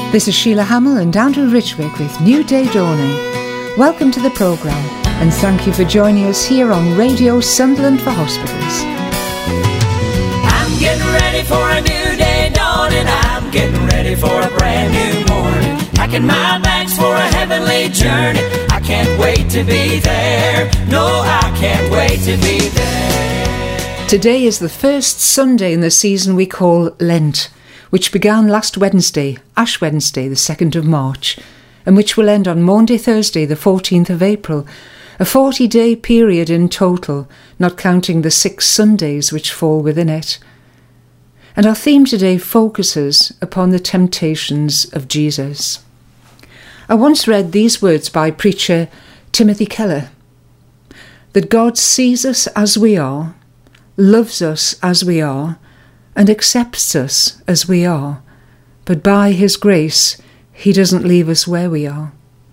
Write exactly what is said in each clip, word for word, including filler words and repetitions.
This is Sheila Hamill and Andrew Richwick with New Day Dawning. Welcome to the programme and thank you for joining us here on Radio Sunderland for Hospitals. I'm getting ready for a new day dawning. I'm getting ready for a brand new morning. Packing my bags for a heavenly journey. I can't wait to be there. No, I can't wait to be there. Today is the first Sunday in the season we call Lent, which began last Wednesday, Ash Wednesday, the second of March, and which will end on Maundy Thursday, the fourteenth of April, a forty-day period in total, not counting the six Sundays which fall within it. And our theme today focuses upon the temptations of Jesus. I once read these words by preacher Timothy Keller, that God sees us as we are, loves us as we are, and accepts us as we are, but by his grace, he doesn't leave us where we are.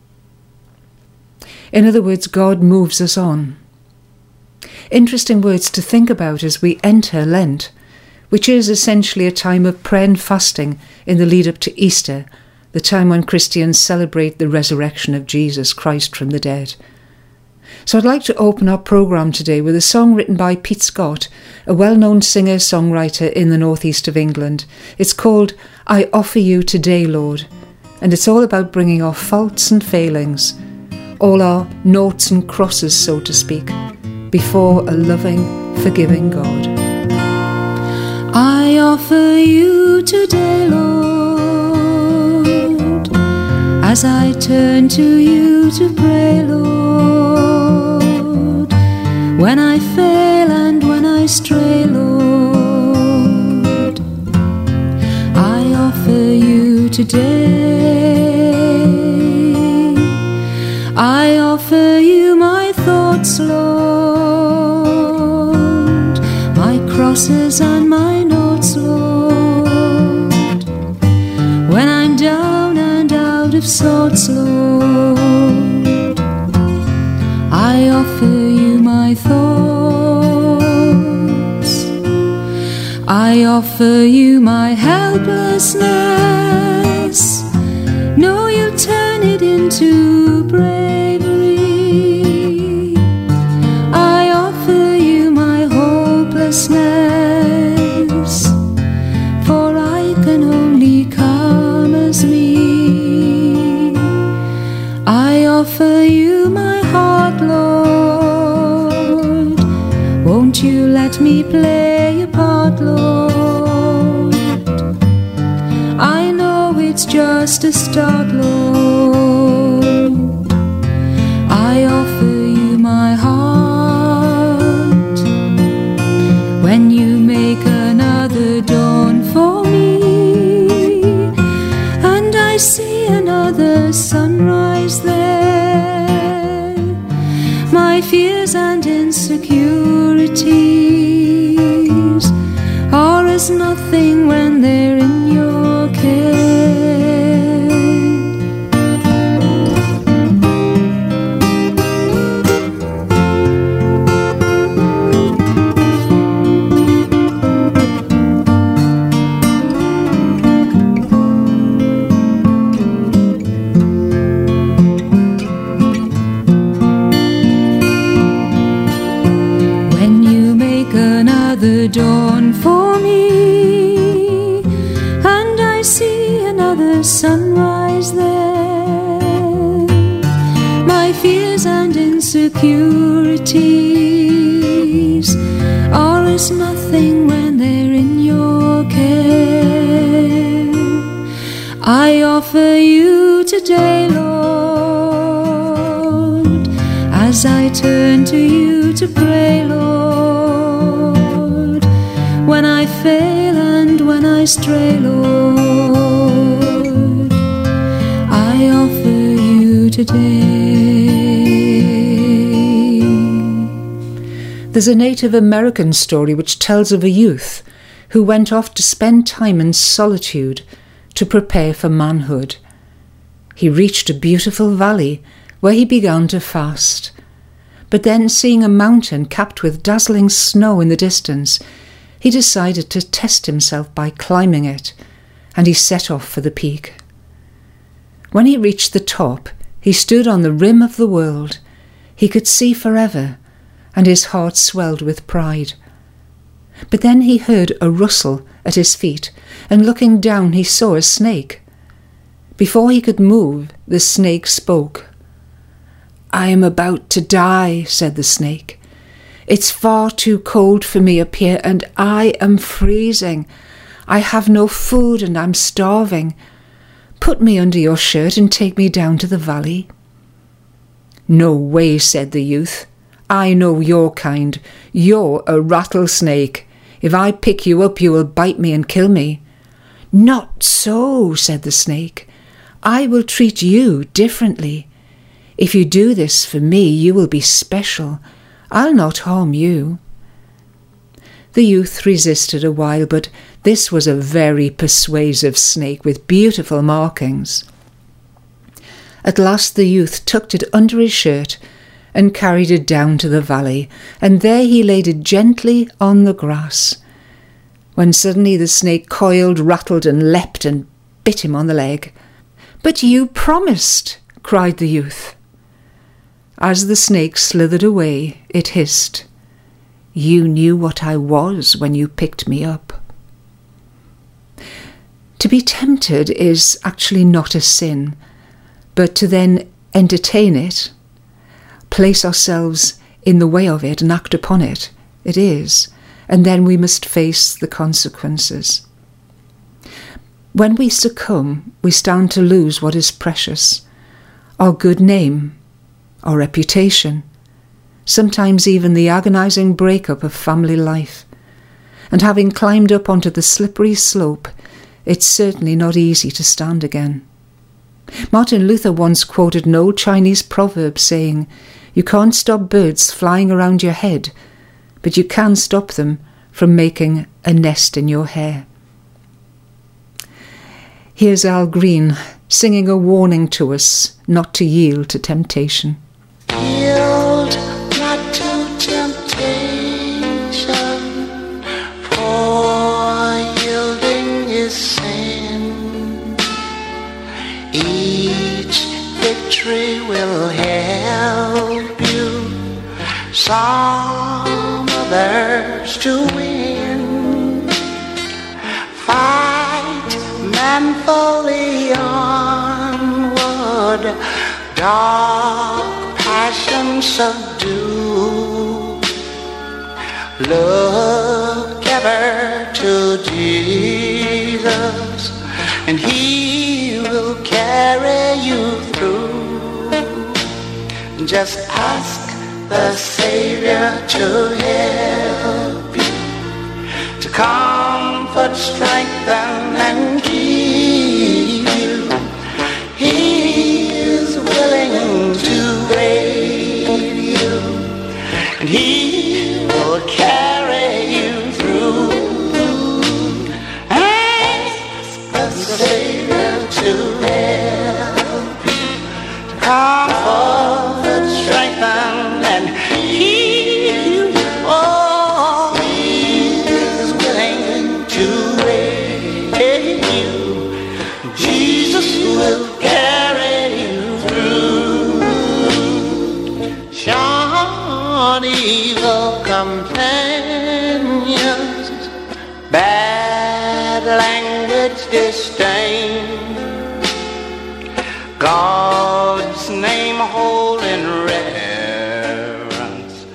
In other words, God moves us on. Interesting words to think about as we enter Lent, which is essentially a time of prayer and fasting in the lead up to Easter, the time when Christians celebrate the resurrection of Jesus Christ from the dead. So I'd like to open our programme today with a song written by Pete Scott, a well-known singer-songwriter in the northeast of England. It's called I Offer You Today, Lord, and it's all about bringing our faults and failings, all our noughts and crosses, so to speak, before a loving, forgiving God. I offer you today, Lord, as I turn to you to pray, Lord, when I fail and when I stray, Lord, I offer you today. I offer you my thoughts, Lord, my crosses and my notes, Lord, when I'm down and out of sorts, Lord, I offer you my thoughts. I offer you my helplessness. No, you'll turn it into bravery. I offer you my hopelessness, for I can only come as me. I offer you my heart, Lord. Won't you let me play a part, Lord? I know it's just a start, Lord. I offer you my heart. When you make another dawn for me, and I see another sunrise there, my fears and insecurities are as nothing when they're in your care. The dawn for me, and I see another sunrise there, my fears and insecurities are as nothing when they're in your care. I offer you today, Lord, as I turn to you to pray, Lord, when I fail and when I stray, Lord, I offer you today. There's a Native American story which tells of a youth who went off to spend time in solitude to prepare for manhood. He reached a beautiful valley where he began to fast. But then, seeing a mountain capped with dazzling snow in the distance, he decided to test himself by climbing it, and he set off for the peak. When he reached the top, he stood on the rim of the world. He could see forever, and his heart swelled with pride. But then he heard a rustle at his feet, and looking down he saw a snake. Before he could move, the snake spoke. "I am about to die," said the snake. "It's far too cold for me up here, and I am freezing. I have no food and I'm starving. Put me under your shirt and take me down to the valley." "No way," said the youth. "I know your kind. You're a rattlesnake. If I pick you up, you will bite me and kill me." "Not so," said the snake. "I will treat you differently. If you do this for me, you will be special. I'll not harm you." The youth resisted a while, but this was a very persuasive snake with beautiful markings. At last the youth tucked it under his shirt and carried it down to the valley, and there he laid it gently on the grass, when suddenly the snake coiled, rattled, and leapt and bit him on the leg. "But you promised," cried the youth. As the snake slithered away, it hissed, "You knew what I was when you picked me up." To be tempted is actually not a sin, but to then entertain it, place ourselves in the way of it and act upon it, it is, and then we must face the consequences. When we succumb, we stand to lose what is precious, our good name, our reputation, sometimes even the agonizing breakup of family life. And having climbed up onto the slippery slope, it's certainly not easy to stand again. Martin Luther once quoted an old Chinese proverb saying, "You can't stop birds flying around your head, but you can stop them from making a nest in your hair." Here's Al Green singing a warning to us not to yield to temptation. Yield not to temptation, for yielding is sin. Each victory will help you, some others to win. Fight manfully onward, dark passion subdue. Look ever to Jesus, and He will carry you through. Just ask the Savior to help you, to comfort, strengthen, and keep you. He is willing to aid you, and He will carry you through. Ask the Savior to help you, to comfort, strengthen, and keep you. Oh, He is willing to aid you. Jesus will carry you through. Shun evil companions, bad language, disdain. God's name hold in reverence.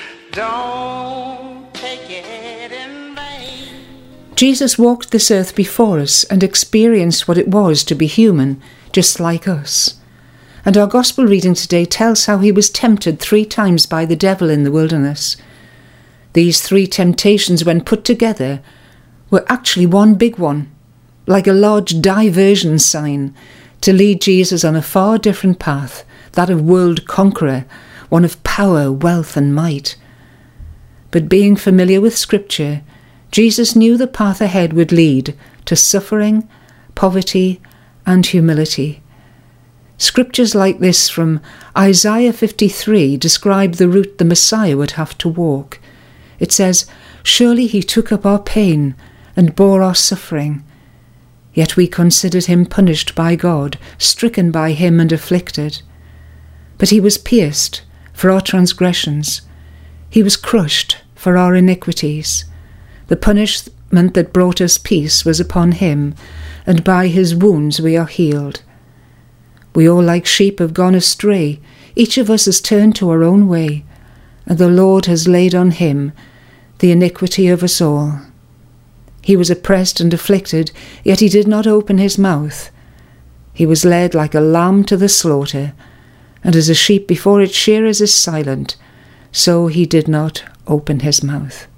Don't take it in vain. Jesus walked this earth before us and experienced what it was to be human, just like us. And our gospel reading today tells how he was tempted three times by the devil in the wilderness. These three temptations, when put together, were actually one big one, like a large diversion sign to lead Jesus on a far different path, that of world conqueror, one of power, wealth and might. But being familiar with Scripture, Jesus knew the path ahead would lead to suffering, poverty and humility. Scriptures like this from Isaiah fifty-three describe the route the Messiah would have to walk. It says, "Surely he took up our pain and bore our suffering. Yet we considered him punished by God, stricken by him and afflicted. But he was pierced for our transgressions. He was crushed for our iniquities. The punishment that brought us peace was upon him, and by his wounds we are healed. We all like sheep have gone astray. Each of us has turned to our own way, and the Lord has laid on him the iniquity of us all. He was oppressed and afflicted, yet he did not open his mouth. He was led like a lamb to the slaughter, and as a sheep before its shearers is silent, so he did not open his mouth.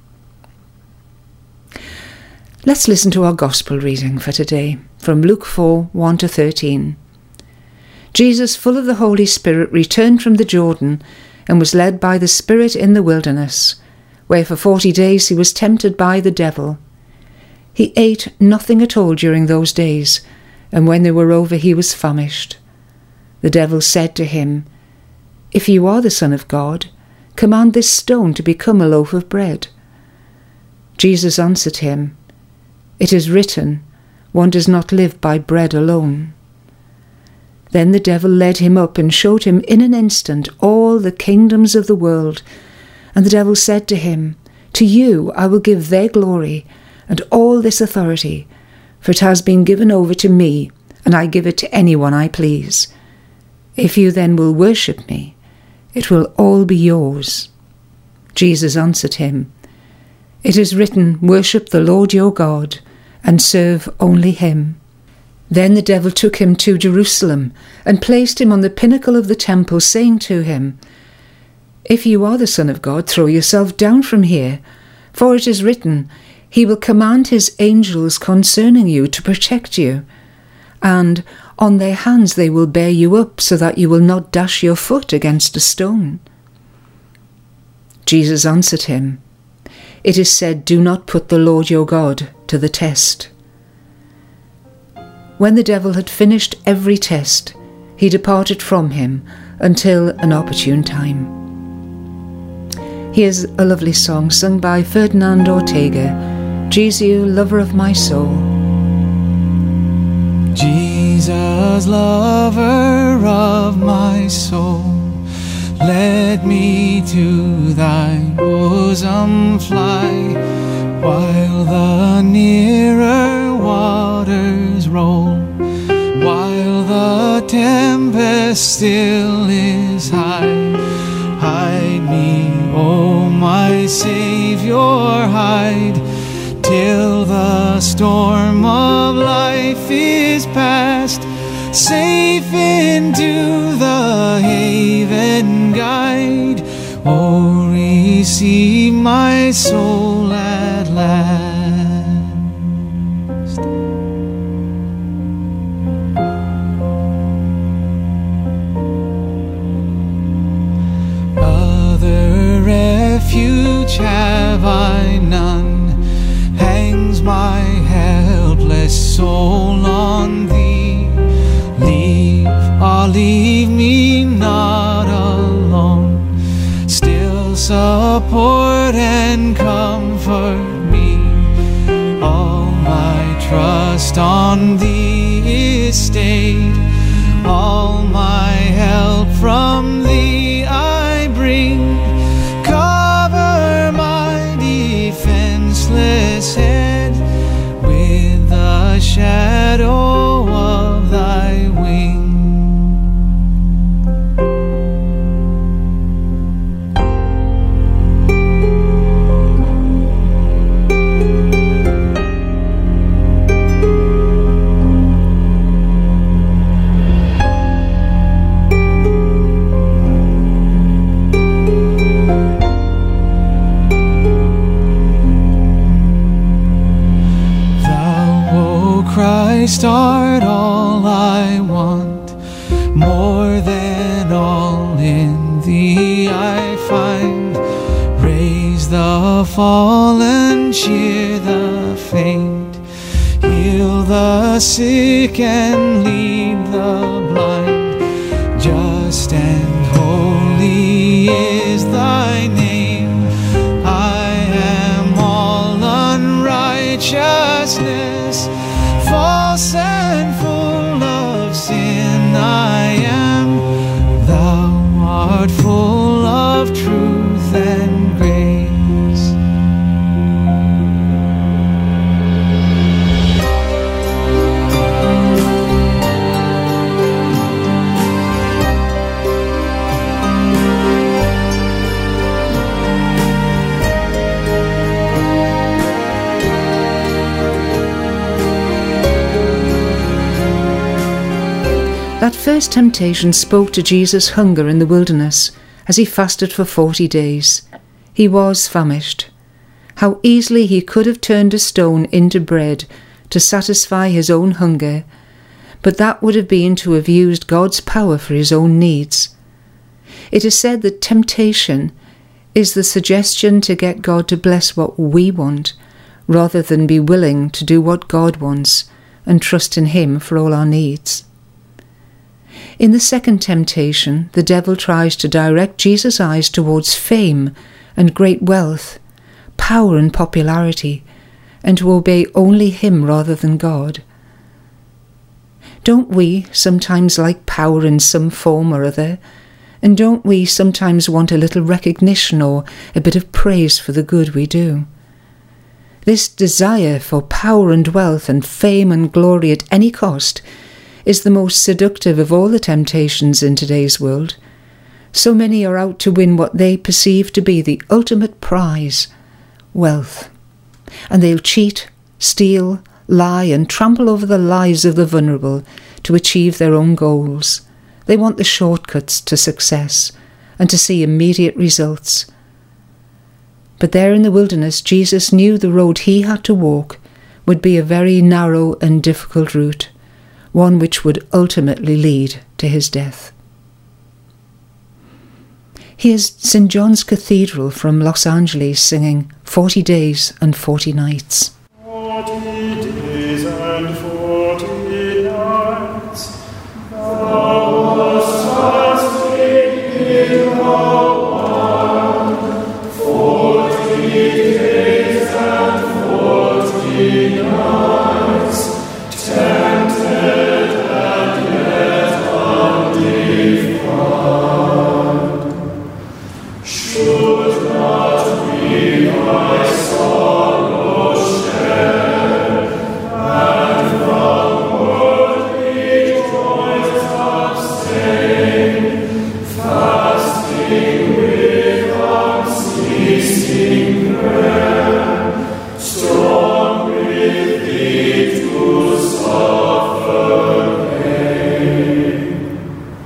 Let's listen to our Gospel reading for today, from Luke four, one to thirteen. Jesus, full of the Holy Spirit, returned from the Jordan and was led by the Spirit in the wilderness, where for forty days he was tempted by the devil. He ate nothing at all during those days, and when they were over he was famished. The devil said to him, "If you are the Son of God, command this stone to become a loaf of bread." Jesus answered him, "It is written, one does not live by bread alone." Then the devil led him up and showed him in an instant all the kingdoms of the world. And the devil said to him, "To you I will give their glory and all this authority, for it has been given over to me, and I give it to anyone I please. If you then will worship me, it will all be yours." Jesus answered him, "It is written, worship the Lord your God, and serve only him." Then the devil took him to Jerusalem, and placed him on the pinnacle of the temple, saying to him, "If you are the Son of God, throw yourself down from here, for it is written, he will command his angels concerning you to protect you, and on their hands they will bear you up, so that you will not dash your foot against a stone." Jesus answered him, "It is said, do not put the Lord your God to the test." When the devil had finished every test, he departed from him until an opportune time. Here's a lovely song sung by Ferdinand Ortega, "Jesus, lover of my soul." Jesus, lover of my soul, let me to thy bosom fly, while the nearer waters roll, while the tempest still is high. Hide me, O my Saviour, hide, till the storm of life is past. Safe into the haven guide, O receive my soul at last. Other refuge have I none, hangs my helpless soul on thee. Leave, ah, leave me not alone, still support and comfort me. All my trust on thee is stayed, all my help from thee I bring. Cover my defenseless head with the shadow of thy wing. Christ art all I want, more than all in thee I find. Raise the fallen, cheer the faint, heal the sick and lead the blind. Just and holy is thy name. I am all unrighteousness, false That first temptation spoke to Jesus' hunger in the wilderness as he fasted for forty days. He was famished. How easily he could have turned a stone into bread to satisfy his own hunger, but that would have been to have used God's power for his own needs. It is said that temptation is the suggestion to get God to bless what we want, rather than be willing to do what God wants and trust in him for all our needs. In the second temptation, the devil tries to direct Jesus' eyes towards fame and great wealth, power and popularity, and to obey only him rather than God. Don't we sometimes like power in some form or other? And don't we sometimes want a little recognition or a bit of praise for the good we do? This desire for power and wealth and fame and glory at any cost is the most seductive of all the temptations in today's world. So many are out to win what they perceive to be the ultimate prize, wealth. And they'll cheat, steal, lie and trample over the lives of the vulnerable to achieve their own goals. They want the shortcuts to success and to see immediate results. But there in the wilderness, Jesus knew the road he had to walk would be a very narrow and difficult route, one which would ultimately lead to his death. Here's Saint John's Cathedral from Los Angeles singing Forty Days and Forty Nights. Forty days and forty nights, thou wast in the wild. Forty days and forty nights, tempted and yet undefiled. Should not we thy sorrow share, and from worldly joys abstain, fasting with unceasing prayer, strong with thee to suffer pain.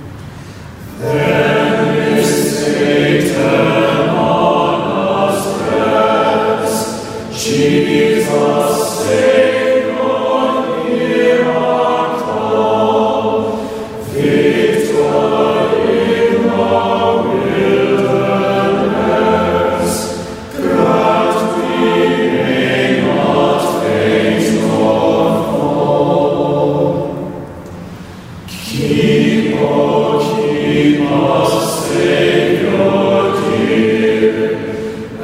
Then is Satan on us press, Jesus Savior, hear our call, victor in the wilderness, grant we may not faint nor fall. Keep, oh, keep us, Savior dear,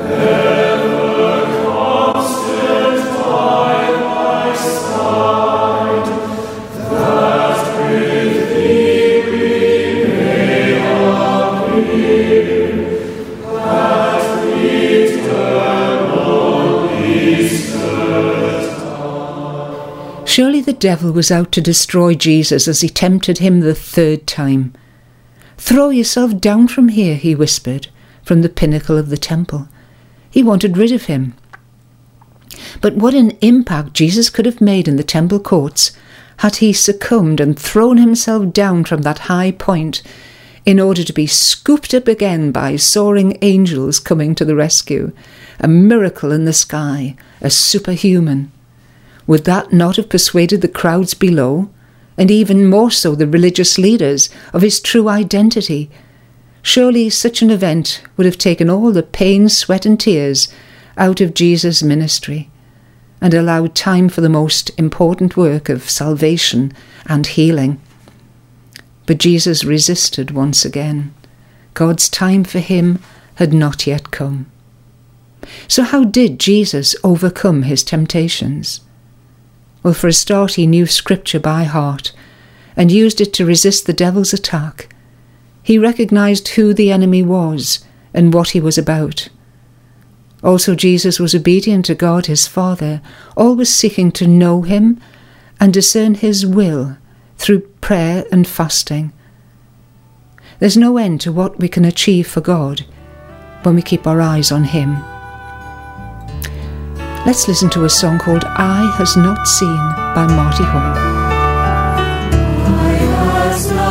ever constant by thy side, that with thee we may appear, that we turn only skirt. Surely the devil was out to destroy Jesus as he tempted him the third time. Throw yourself down from here, he whispered, from the pinnacle of the temple. He wanted rid of him. But what an impact Jesus could have made in the temple courts had he succumbed and thrown himself down from that high point in order to be scooped up again by soaring angels coming to the rescue, a miracle in the sky, a superhuman. Would that not have persuaded the crowds below, and even more so the religious leaders, of his true identity? Surely such an event would have taken all the pain, sweat and tears out of Jesus' ministry and allowed time for the most important work of salvation and healing. But Jesus resisted once again. God's time for him had not yet come. So how did Jesus overcome his temptations? Well, for a start, he knew Scripture by heart and used it to resist the devil's attack. He recognized who the enemy was and what he was about. Also, Jesus was obedient to God his Father, always seeking to know him and discern his will through prayer and fasting. There's no end to what we can achieve for God when we keep our eyes on him. Let's listen to a song called Eye Has Not Seen by Marty Hall. Eye has not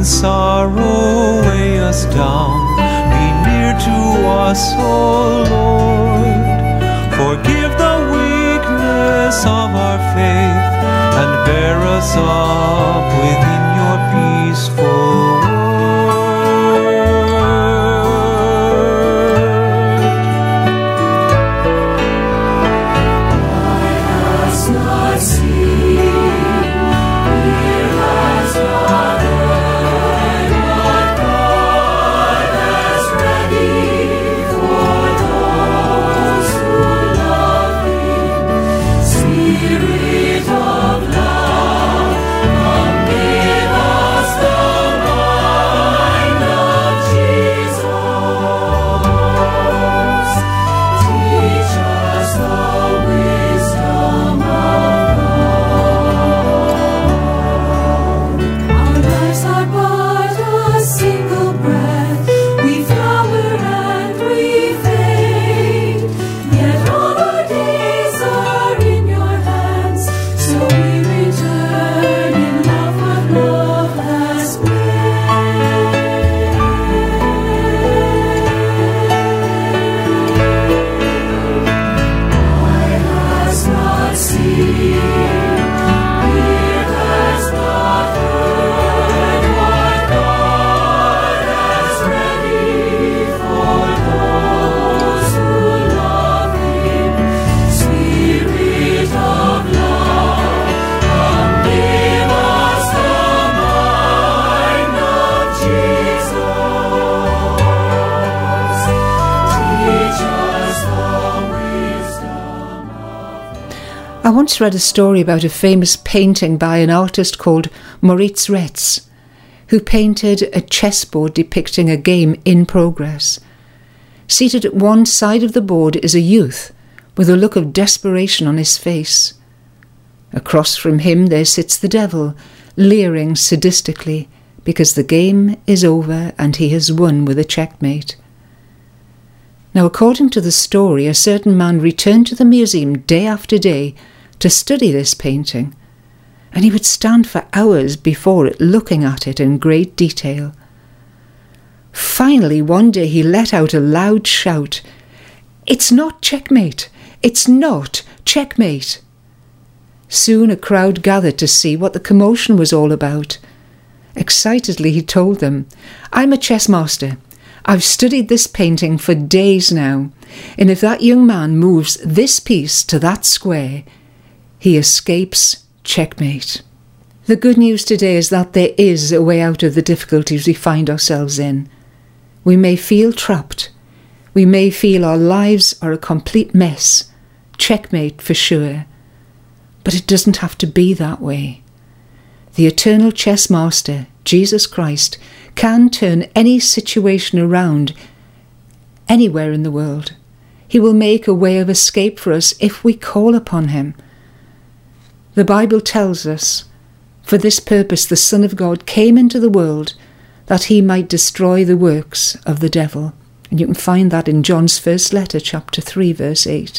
sorrow weigh us down, be near to us, O Lord. Forgive the weakness of our faith and bear us up within your peaceful I once read a story about a famous painting by an artist called Moritz Retz, who painted a chessboard depicting a game in progress. Seated at one side of the board is a youth with a look of desperation on his face. Across from him there sits the devil, leering sadistically because the game is over and he has won with a checkmate. Now, according to the story, a certain man returned to the museum day after day to study this painting, and he would stand for hours before it, looking at it in great detail. Finally, one day he let out a loud shout, "It's not checkmate! It's not checkmate!" Soon a crowd gathered to see what the commotion was all about. Excitedly he told them, "I'm a chess master. I've studied this painting for days now, and if that young man moves this piece to that square, he escapes checkmate." The good news today is that there is a way out of the difficulties we find ourselves in. We may feel trapped. We may feel our lives are a complete mess. Checkmate for sure. But it doesn't have to be that way. The eternal chess master, Jesus Christ, can turn any situation around anywhere in the world. He will make a way of escape for us if we call upon him. The Bible tells us, for this purpose the Son of God came into the world that he might destroy the works of the devil. And you can find that in John's first letter, chapter three, verse eight.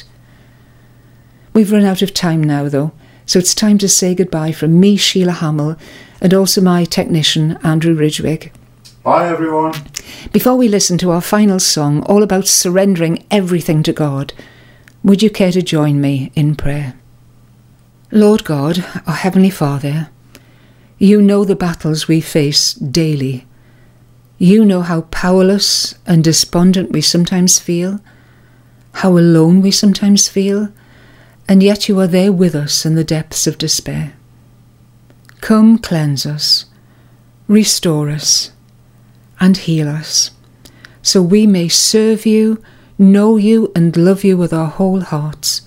We've run out of time now, though, so it's time to say goodbye from me, Sheila Hamill, and also my technician, Andrew Ridgwig. Bye, everyone. Before we listen to our final song, all about surrendering everything to God, would you care to join me in prayer? Lord God, our Heavenly Father, you know the battles we face daily. You know how powerless and despondent we sometimes feel, how alone we sometimes feel, and yet you are there with us in the depths of despair. Come, cleanse us, restore us, and heal us, so we may serve you, know you, and love you with our whole hearts.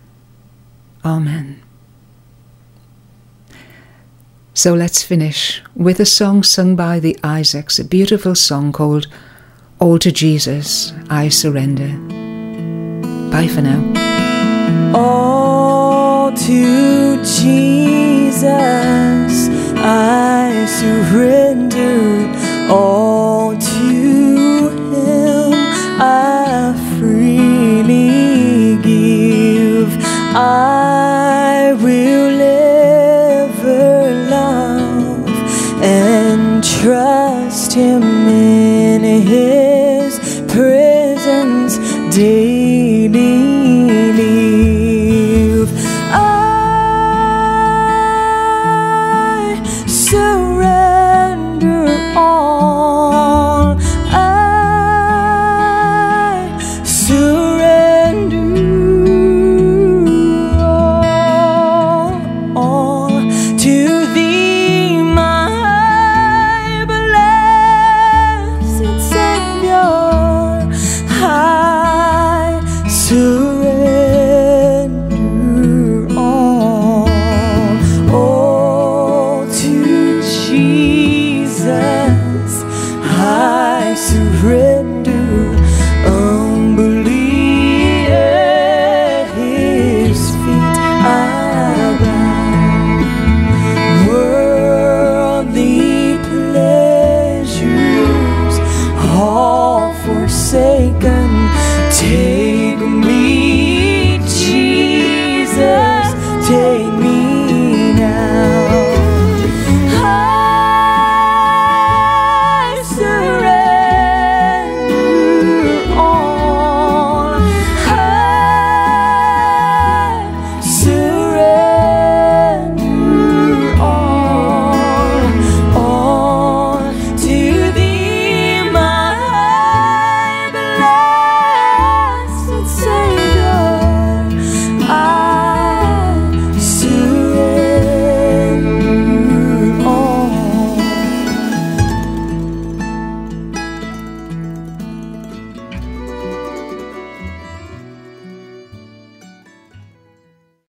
Amen. So let's finish with a song sung by the Isaacs, a beautiful song called All to Jesus I Surrender. Bye for now. All to Jesus I surrender, all to him I freely give. I will ever love and Try